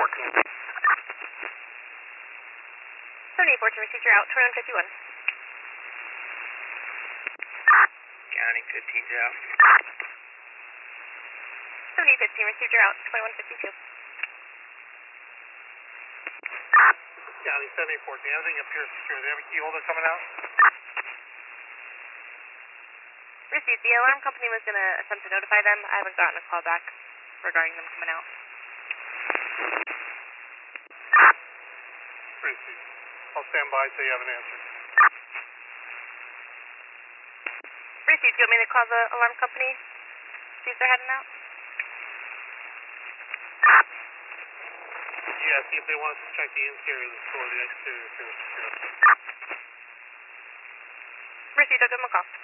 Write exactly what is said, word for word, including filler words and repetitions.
fourteen. seventy fourteen, received your out, twenty-one fifty-one. County fifteen's out. seventy fifteen, received your out, twenty-one fifty-two. County seventy fourteen, everything appears secure. Do they have a key holder coming out? Received. The alarm company was going to attempt to notify them. I haven't gotten a call back regarding them coming out. Received. I'll stand by until you have an answer. Received. Do you want me to call the alarm company? See if they're heading out? Yeah, see if they want us to check the interior of the store. The exterior appears secure. Received. I'll give them a call.